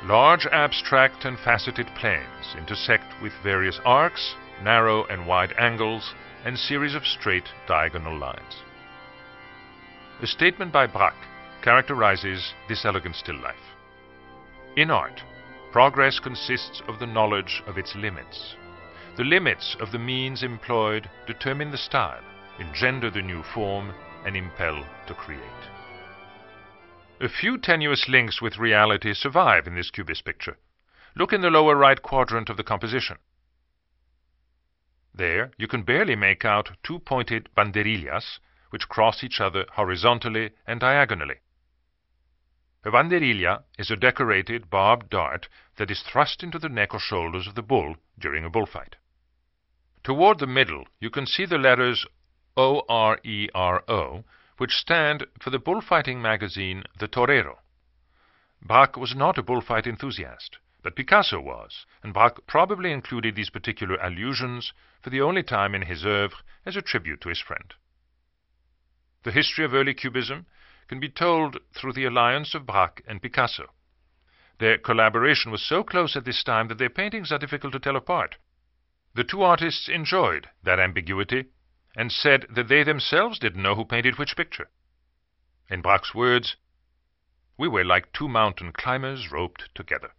Large abstract and faceted planes intersect with various arcs, narrow and wide angles, and series of straight diagonal lines. A statement by Braque characterizes this elegant still life. In art, progress consists of the knowledge of its limits. The limits of the means employed determine the style, engender the new form, and impel to create. A few tenuous links with reality survive in this cubist picture. Look in the lower right quadrant of the composition. There you can barely make out two pointed banderillas which cross each other horizontally and diagonally. A banderilla is a decorated barbed dart that is thrust into the neck or shoulders of the bull during a bullfight. Toward the middle you can see the letters ORERO, which stand for the bullfighting magazine The Torero. Braque was not a bullfight enthusiast, but Picasso was, and Braque probably included these particular allusions for the only time in his oeuvre as a tribute to his friend. The history of early Cubism can be told through the alliance of Braque and Picasso. Their collaboration was so close at this time that their paintings are difficult to tell apart. The two artists enjoyed that ambiguity and said that they themselves didn't know who painted which picture. In Braque's words, "We were like two mountain climbers roped together."